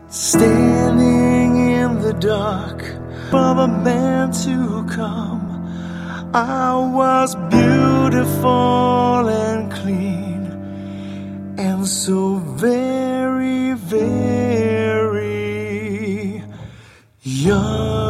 Standing in the dark for the man to come. I was beautiful and clean, and so very, very young.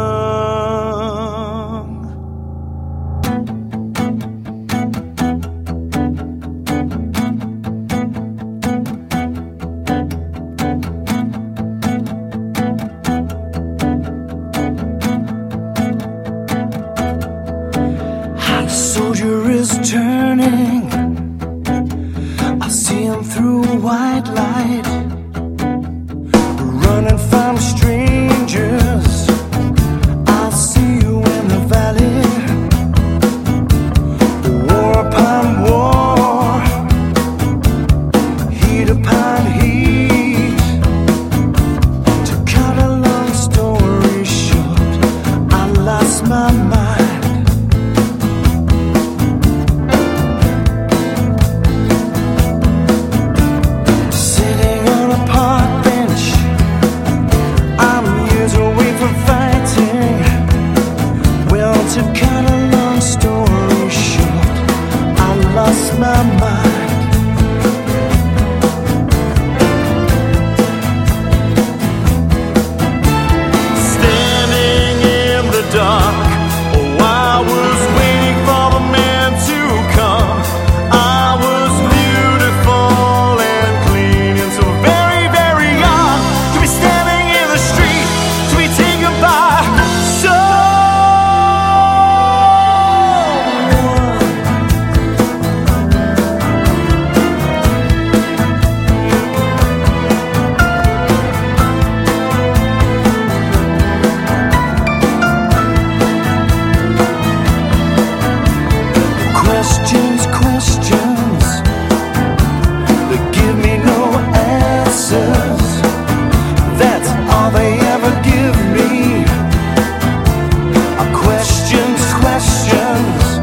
The soldier is turning, I see him through white light, running from strangers. I'll see you in the valley. War upon war, heat upon heat. To cut a long story short, I lost my mind. To cut a long story short, I lost my mind. Standing in the dark, oh, I was waiting for the man to come. I was beautiful and clean, and so very, very young to be standing in the street, to be taken by questions that give me no answers. That's all they ever give me. Questions.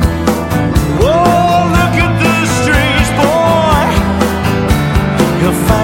Oh, look at this strange boy. He'll